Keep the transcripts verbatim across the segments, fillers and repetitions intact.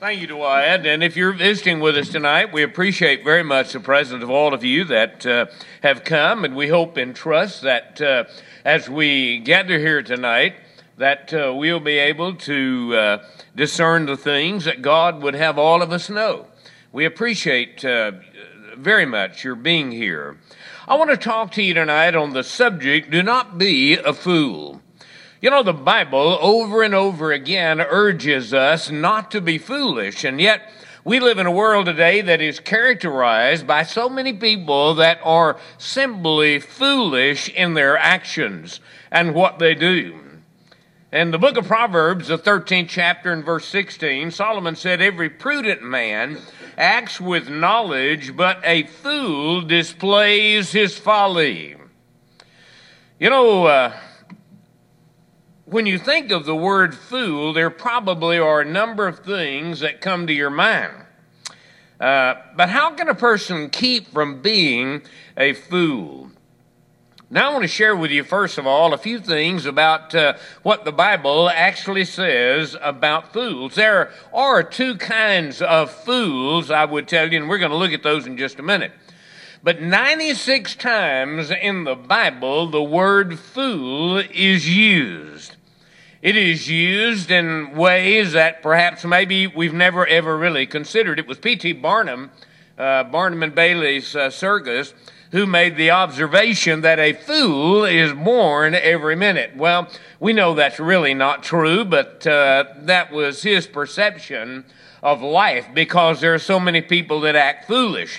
Thank you, Dwight. And if you're visiting with us tonight, we appreciate very much the presence of all of you that uh, have come, and we hope and trust that uh, as we gather here tonight, that uh, we'll be able to uh, discern the things that God would have all of us know. We appreciate uh, very much your being here. I want to talk to you tonight on the subject, do not be a fool. You know, the Bible over and over again urges us not to be foolish, and yet we live in a world today that is characterized by so many people that are simply foolish in their actions and what they do. In the book of Proverbs, the thirteenth chapter and verse sixteen, Solomon said, "Every prudent man acts with knowledge, but a fool displays his folly." You know, uh, when you think of the word fool, there probably are a number of things that come to your mind. Uh, but how can a person keep from being a fool? Now I want to share with you, first of all, a few things about uh, what the Bible actually says about fools. There are two kinds of fools, I would tell you, and we're going to look at those in just a minute. But ninety-six times in the Bible, the word fool is used. It is used in ways that perhaps maybe we've never ever really considered. It was P T Barnum, uh, Barnum and Bailey's uh, circus, who made the observation that a fool is born every minute. Well, we know that's really not true, but uh, that was his perception of life because there are so many people that act foolish.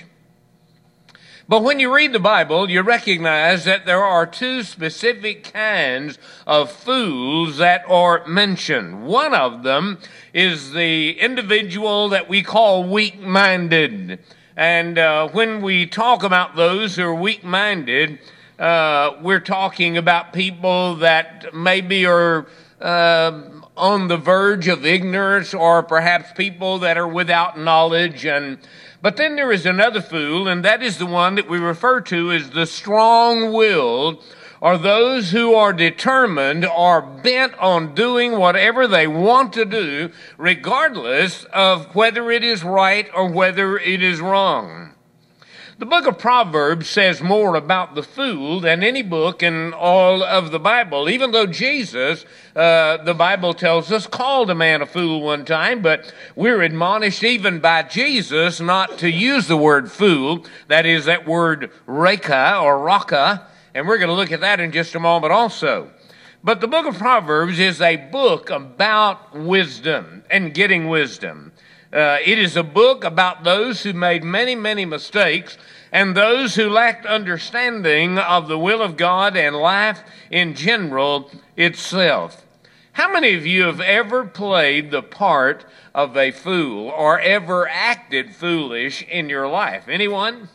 But when you read the Bible, you recognize that there are two specific kinds of fools that are mentioned. One of them is the individual that we call weak-minded. And uh, when we talk about those who are weak-minded, uh, we're talking about people that maybe are uh, on the verge of ignorance, or perhaps people that are without knowledge. And but then there is another fool, and that is the one that we refer to as the strong-willed, or those who are determined or bent on doing whatever they want to do, regardless of whether it is right or whether it is wrong. The book of Proverbs says more about the fool than any book in all of the Bible, even though Jesus, uh, the Bible tells us, called a man a fool one time, but we're admonished even by Jesus not to use the word fool, that is that word reka or raka, and we're going to look at that in just a moment also. But the book of Proverbs is a book about wisdom and getting wisdom. Uh, it is a book about those who made many, many mistakes and those who lacked understanding of the will of God and life in general itself. How many of you have ever played the part of a fool or ever acted foolish in your life? Anyone?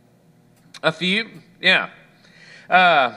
A few? Yeah. Uh,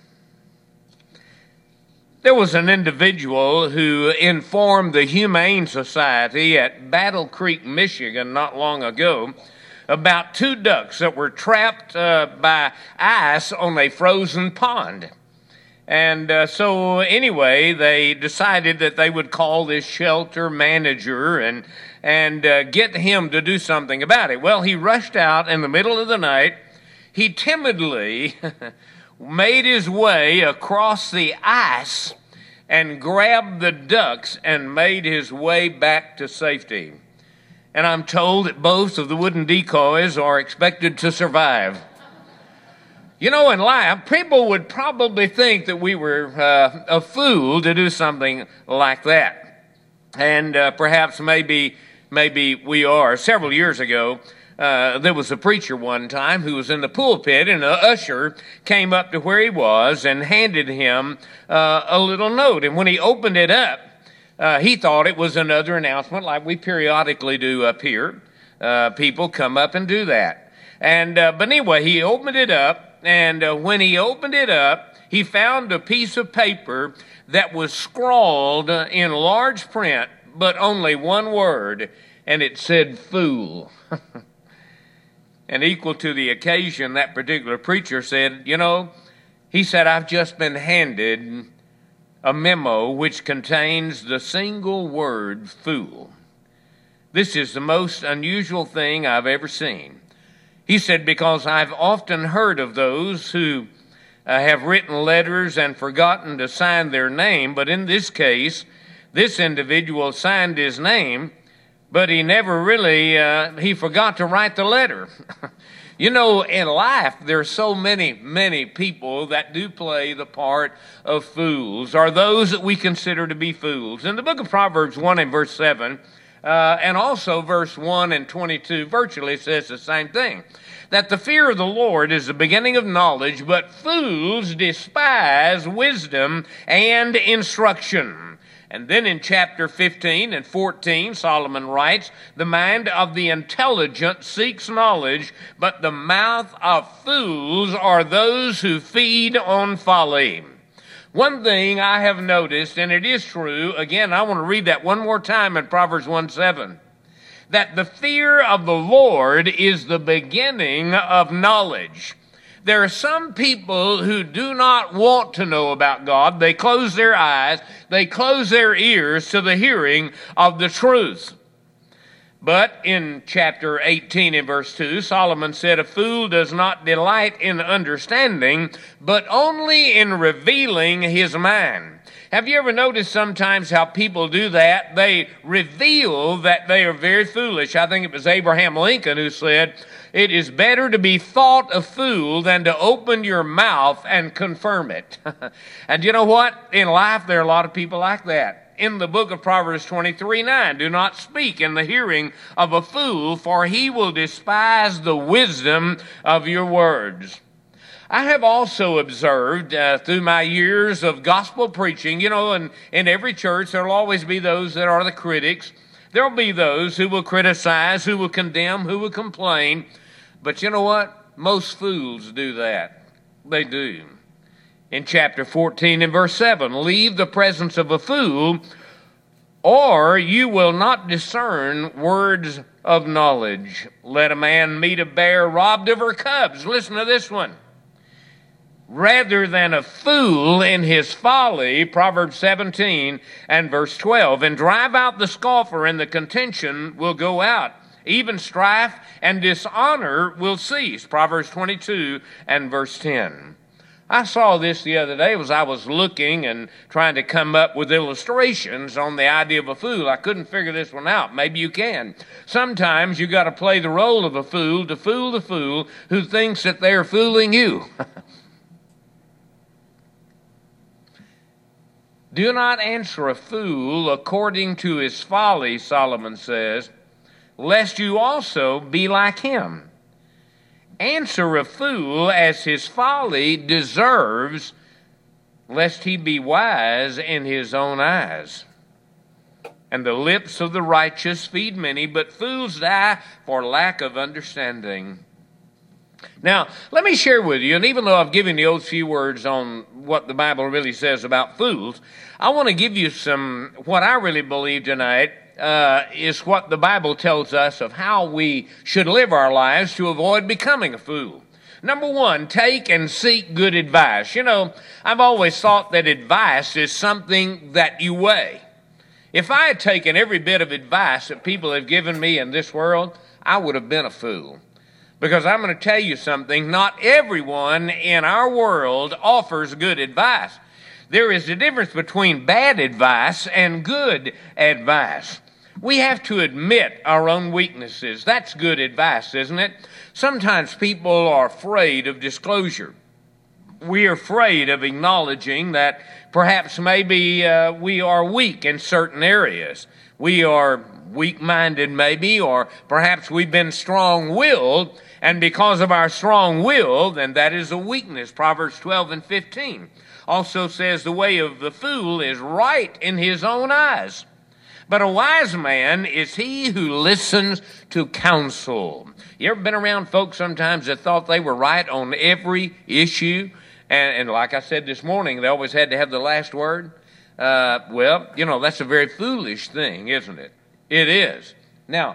There was an individual who informed the Humane Society at Battle Creek, Michigan, not long ago, about two ducks that were trapped uh, by ice on a frozen pond. And uh, so anyway, they decided that they would call this shelter manager and, and uh, get him to do something about it. Well, he rushed out in the middle of the night. He timidly made his way across the ice and grabbed the ducks and made his way back to safety. And I'm told that both of the wooden decoys are expected to survive. You know, in life, people would probably think that we were uh, a fool to do something like that. And uh, perhaps maybe, maybe we are. Several years ago, Uh, there was a preacher one time who was in the pulpit, and an usher came up to where he was and handed him uh, a little note. And when he opened it up, uh, he thought it was another announcement like we periodically do up here. Uh, people come up and do that. And uh, but anyway, he opened it up, and uh, when he opened it up, he found a piece of paper that was scrawled in large print, but only one word, and it said fool. And equal to the occasion, that particular preacher said, you know, he said, I've just been handed a memo which contains the single word fool. This is the most unusual thing I've ever seen. He said, because I've often heard of those who uh, have written letters and forgotten to sign their name, but in this case, this individual signed his name, but he never really, uh, he forgot to write the letter. You know, in life, there are so many, many people that do play the part of fools, or those that we consider to be fools. In the book of Proverbs one and verse seven, uh, and also verse one and twenty-two, virtually says the same thing, that the fear of the Lord is the beginning of knowledge, but fools despise wisdom and instruction. And then in chapter fifteen and fourteen, Solomon writes, the mind of the intelligent seeks knowledge, but the mouth of fools are those who feed on folly. One thing I have noticed, and it is true, again, I want to read that one more time in Proverbs one seven, that the fear of the Lord is the beginning of knowledge. There are some people who do not want to know about God. They close their eyes, they close their ears to the hearing of the truth. But in chapter eighteen and verse two, Solomon said, a fool does not delight in understanding, but only in revealing his mind. Have you ever noticed sometimes how people do that? They reveal that they are very foolish. I think it was Abraham Lincoln who said, it is better to be thought a fool than to open your mouth and confirm it. And you know what? In life, there are a lot of people like that. In the book of Proverbs twenty-three nine, do not speak in the hearing of a fool, for he will despise the wisdom of your words. I have also observed uh, through my years of gospel preaching, you know, and in every church there will always be those that are the critics. There will be those who will criticize, who will condemn, who will complain. But you know what? Most fools do that. They do. In chapter fourteen and verse seven, leave the presence of a fool, or you will not discern words of knowledge. Let a man meet a bear robbed of her cubs. Listen to this one. Rather than a fool in his folly, Proverbs seventeen and verse twelve, and drive out the scoffer, and the contention will go out. Even strife and dishonor will cease. Proverbs twenty-two and verse ten. I saw this the other day as I was looking and trying to come up with illustrations on the idea of a fool. I couldn't figure this one out. Maybe you can. Sometimes you got to play the role of a fool to fool the fool who thinks that they're fooling you. Do not answer a fool according to his folly, Solomon says, lest you also be like him. Answer a fool as his folly deserves, lest he be wise in his own eyes. And the lips of the righteous feed many, but fools die for lack of understanding. Now, let me share with you, and even though I've given you those few words on what the Bible really says about fools, I want to give you some, what I really believe tonight uh, is what the Bible tells us of how we should live our lives to avoid becoming a fool. Number one, take and seek good advice. You know, I've always thought that advice is something that you weigh. If I had taken every bit of advice that people have given me in this world, I would have been a fool. Because I'm going to tell you something, not everyone in our world offers good advice. There is a difference between bad advice and good advice. We have to admit our own weaknesses. That's good advice, isn't it? Sometimes people are afraid of disclosure. We are afraid of acknowledging that perhaps maybe uh, we are weak in certain areas. We are weak-minded maybe, or perhaps we've been strong-willed, and because of our strong will, then that is a weakness. Proverbs twelve and fifteen also says the way of the fool is right in his own eyes. But a wise man is he who listens to counsel. You ever been around folks sometimes that thought they were right on every issue? And, and like I said this morning, they always had to have the last word. Uh, well, you know, that's a very foolish thing, isn't it? It is. Now,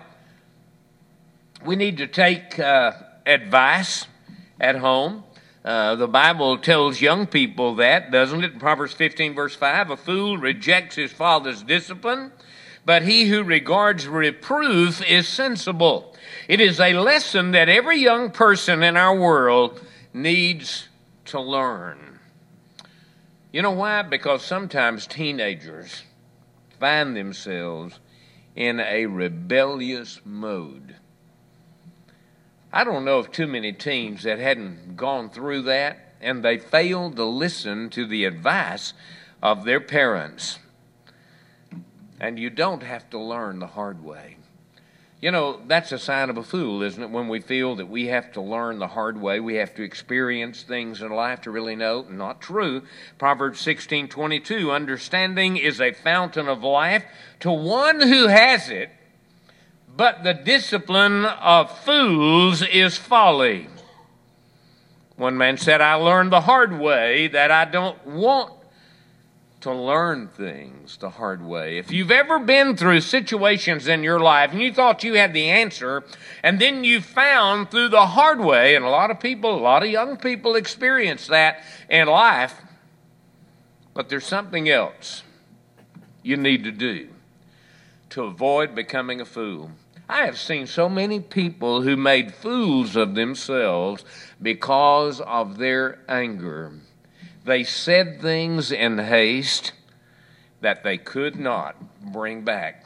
we need to take uh, advice at home. Uh, the Bible tells young people that, doesn't it? In Proverbs fifteen, verse five, a fool rejects his father's discipline, but he who regards reproof is sensible. It is a lesson that every young person in our world needs to learn. You know why? Because sometimes teenagers find themselves in a rebellious mode. I don't know of too many teens that hadn't gone through that, and they failed to listen to the advice of their parents. And you don't have to learn the hard way. You know, that's a sign of a fool, isn't it? When we feel that we have to learn the hard way, we have to experience things in life to really know. Not true. Proverbs sixteen twenty-two, understanding is a fountain of life to one who has it, but the discipline of fools is folly. One man said, I learned the hard way that I don't want to learn things the hard way. If you've ever been through situations in your life and you thought you had the answer, and then you found through the hard way, and a lot of people, a lot of young people experience that in life, but there's something else you need to do to avoid becoming a fool. I have seen so many people who made fools of themselves because of their anger. They said things in haste that they could not bring back.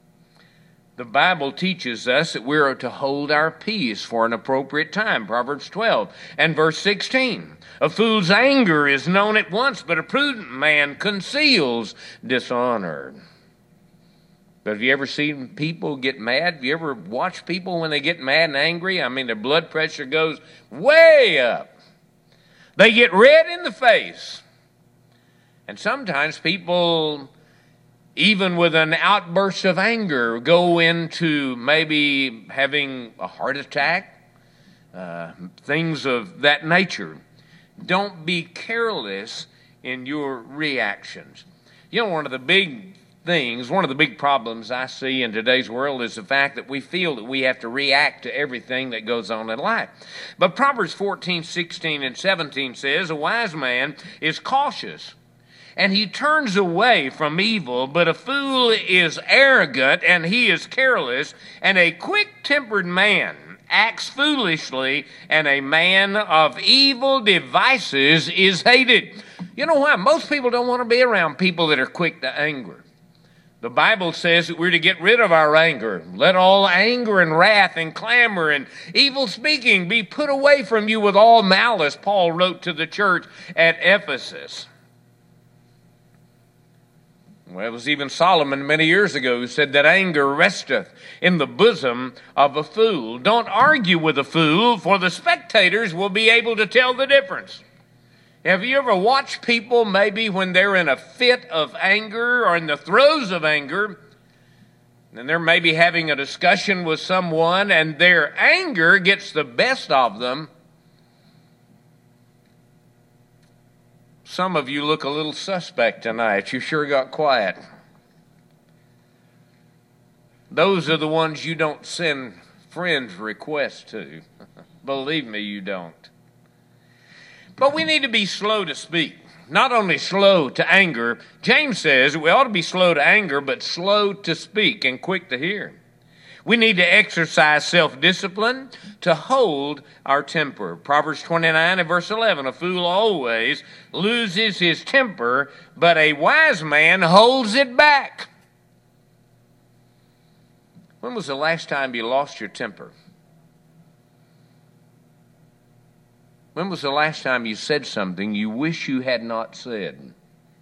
The Bible teaches us that we are to hold our peace for an appropriate time. Proverbs twelve and verse sixteen. A fool's anger is known at once, but a prudent man conceals dishonor. But have you ever seen people get mad? Have you ever watched people when they get mad and angry? I mean, their blood pressure goes way up. They get red in the face. And sometimes people, even with an outburst of anger, go into maybe having a heart attack, uh, things of that nature. Don't be careless in your reactions. You know, one of the big things, one of the big problems I see in today's world is the fact that we feel that we have to react to everything that goes on in life. But Proverbs fourteen, sixteen, and seventeen says, a wise man is cautious, and he turns away from evil, but a fool is arrogant, and he is careless, and a quick-tempered man acts foolishly, and a man of evil devices is hated. You know why? Most people don't want to be around people that are quick to anger. The Bible says that we're to get rid of our anger. Let all anger and wrath and clamor and evil speaking be put away from you with all malice, Paul wrote to the church at Ephesus. Well, it was even Solomon many years ago who said that anger resteth in the bosom of a fool. Don't argue with a fool, for the spectators will be able to tell the difference. Have you ever watched people maybe when they're in a fit of anger or in the throes of anger, and they're maybe having a discussion with someone and their anger gets the best of them? Some of you look a little suspect tonight. You sure got quiet. Those are the ones you don't send friends requests to. Believe me, you don't. But we need to be slow to speak, not only slow to anger. James says we ought to be slow to anger, but slow to speak and quick to hear. We need to exercise self-discipline to hold our temper. Proverbs twenty-nine and verse eleven, a fool always loses his temper, but a wise man holds it back. When was the last time you lost your temper? When was the last time you said something you wish you had not said?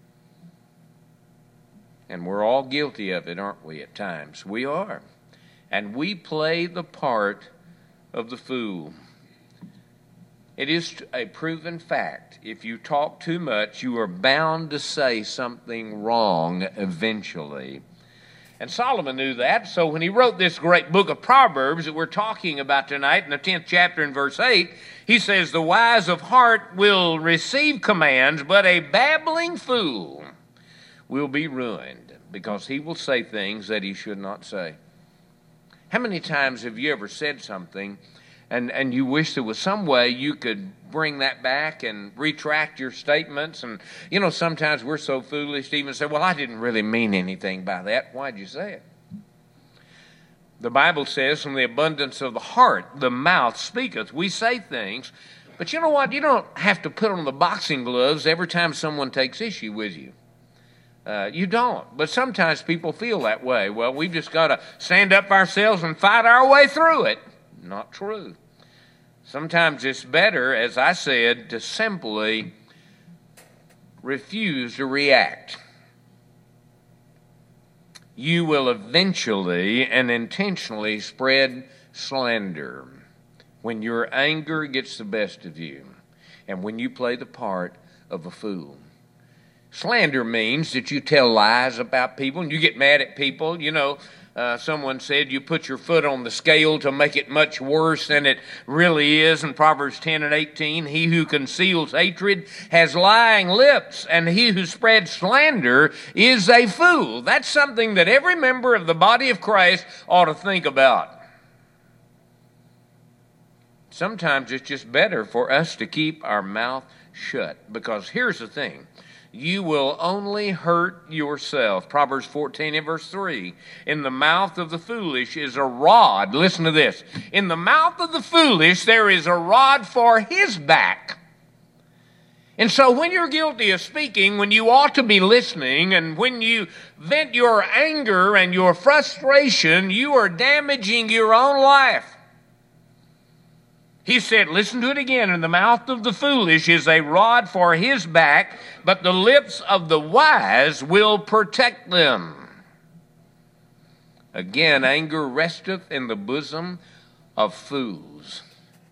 And we're all guilty of it, aren't we, at times? We are. And we play the part of the fool. It is a proven fact. If you talk too much, you are bound to say something wrong eventually. And Solomon knew that, so when he wrote this great book of Proverbs that we're talking about tonight in the tenth chapter and verse eight, he says, the wise of heart will receive commands, but a babbling fool will be ruined, because he will say things that he should not say. How many times have you ever said something and, and you wish there was some way you could bring that back and retract your statements. And, you know, sometimes we're so foolish to even say, well, I didn't really mean anything by that. Why'd you say it? The Bible says, from the abundance of the heart, the mouth speaketh. We say things, but you know what? You don't have to put on the boxing gloves every time someone takes issue with you. Uh, you don't. But sometimes people feel that way. Well, we've just got to stand up ourselves and fight our way through it. Not true. Sometimes it's better, as I said, to simply refuse to react. You will eventually and intentionally spread slander when your anger gets the best of you and when you play the part of a fool. Slander means that you tell lies about people and you get mad at people. You know, uh, someone said you put your foot on the scale to make it much worse than it really is. In Proverbs ten and eighteen, he who conceals hatred has lying lips, and he who spreads slander is a fool. That's something that every member of the body of Christ ought to think about. Sometimes it's just better for us to keep our mouth shut, because here's the thing. You will only hurt yourself. Proverbs fourteen and verse three. In the mouth of the foolish is a rod. Listen to this. In the mouth of the foolish there is a rod for his back. And so when you're guilty of speaking, when you ought to be listening, and when you vent your anger and your frustration, you are damaging your own life. He said, listen to it again, in the mouth of the foolish is a rod for his back, but the lips of the wise will protect them. Again, anger resteth in the bosom of fools.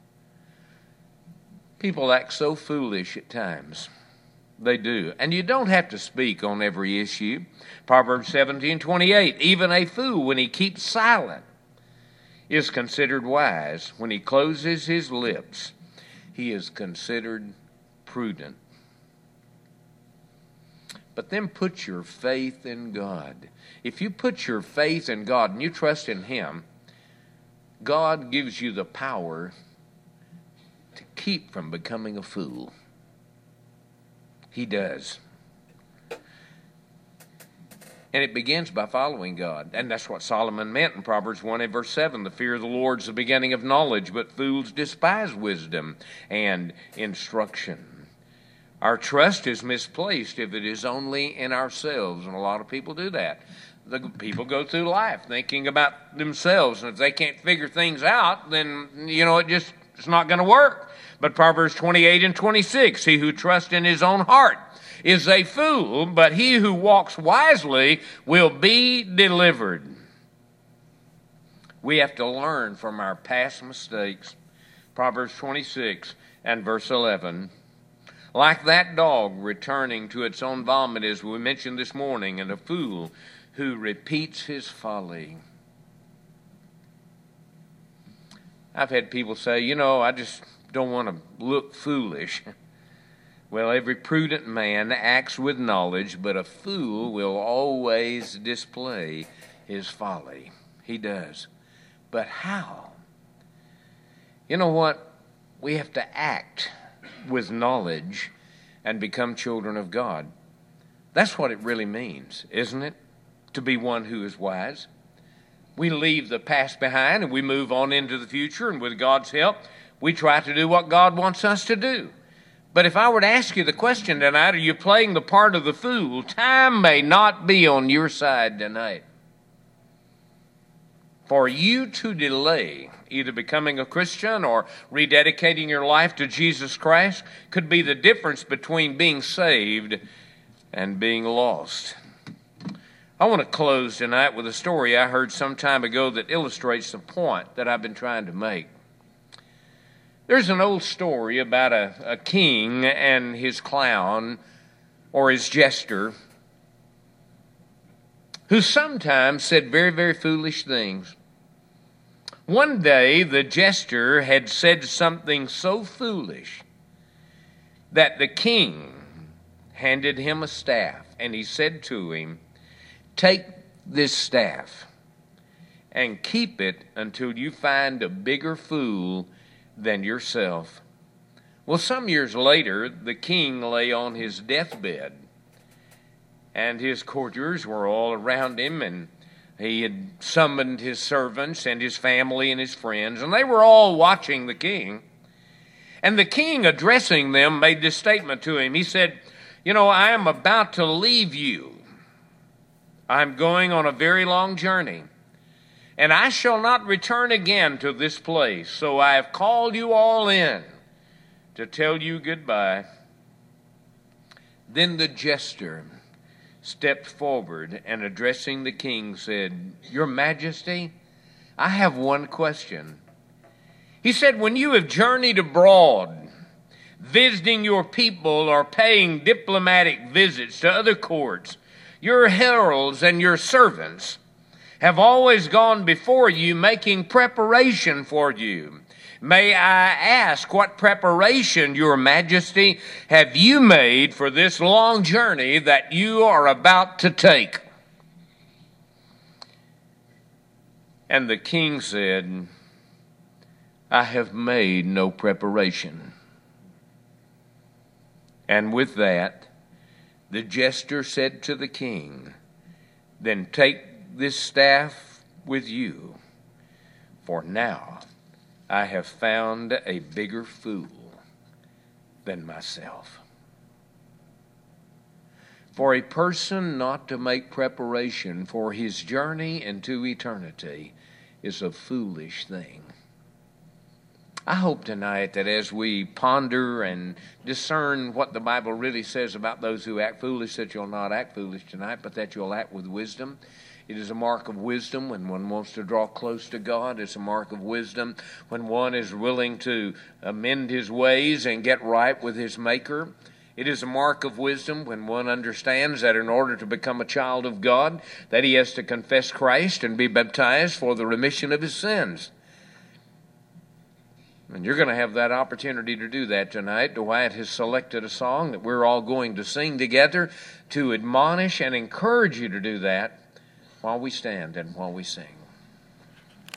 People act so foolish at times. They do. And you don't have to speak on every issue. Proverbs seventeen twenty-eight, even a fool, when he keeps silent, is considered wise. When he closes his lips, he is considered prudent. But then put your faith in God. If you put your faith in God and you trust in him, God gives you the power to keep from becoming a fool. He does. And it begins by following God. And that's what Solomon meant in Proverbs one and verse seven. The fear of the Lord is the beginning of knowledge, but fools despise wisdom and instruction. Our trust is misplaced if it is only in ourselves, and a lot of people do that. The people go through life thinking about themselves, and if they can't figure things out, then, you know, it just it's not going to work. But Proverbs twenty-eight and twenty-six, he who trusts in his own heart is a fool, but he who walks wisely will be delivered. We have to learn from our past mistakes. Proverbs twenty-six and verse eleven. Like that dog returning to its own vomit, as we mentioned this morning, and a fool who repeats his folly. I've had people say, you know, I just don't want to look foolish. Well, every prudent man acts with knowledge, but a fool will always display his folly. He does. But how? You know what? We have to act with knowledge and become children of God. That's what it really means, isn't it? To be one who is wise. We leave the past behind and we move on into the future, and with God's help, we try to do what God wants us to do. But if I were to ask you the question tonight, are you playing the part of the fool? Time may not be on your side tonight. For you to delay either becoming a Christian or rededicating your life to Jesus Christ could be the difference between being saved and being lost. I want to close tonight with a story I heard some time ago that illustrates the point that I've been trying to make. There's an old story about a, a king and his clown, or his jester, who sometimes said very, very foolish things. One day, the jester had said something so foolish that the king handed him a staff, and he said to him, "Take this staff and keep it until you find a bigger fool than yourself. Well, some years later, the king lay on his deathbed, and his courtiers were all around him, and he had summoned his servants and his family and his friends, and they were all watching the king. And the king, addressing them, made this statement to him. He said, "You know, I am about to leave you. I'm going on a very long journey, and I shall not return again to this place. So I have called you all in to tell you goodbye." Then the jester stepped forward and, addressing the king, said, "Your Majesty, I have one question." He said, "When you have journeyed abroad, visiting your people or paying diplomatic visits to other courts, your heralds and your servants have always gone before you, making preparation for you. May I ask what preparation, Your Majesty, have you made for this long journey that you are about to take?" And the king said, "I have made no preparation." And with that, the jester said to the king, "Then take this staff with you, for now I have found a bigger fool than myself." For a person not to make preparation for his journey into eternity is a foolish thing. I hope tonight that as we ponder and discern what the Bible really says about those who act foolish, that you'll not act foolish tonight, but that you'll act with wisdom. It is a mark of wisdom when one wants to draw close to God. It's a mark of wisdom when one is willing to amend his ways and get right with his Maker. It is a mark of wisdom when one understands that in order to become a child of God, that he has to confess Christ and be baptized for the remission of his sins. And you're going to have that opportunity to do that tonight. Dwight has selected a song that we're all going to sing together to admonish and encourage you to do that while we stand and while we sing.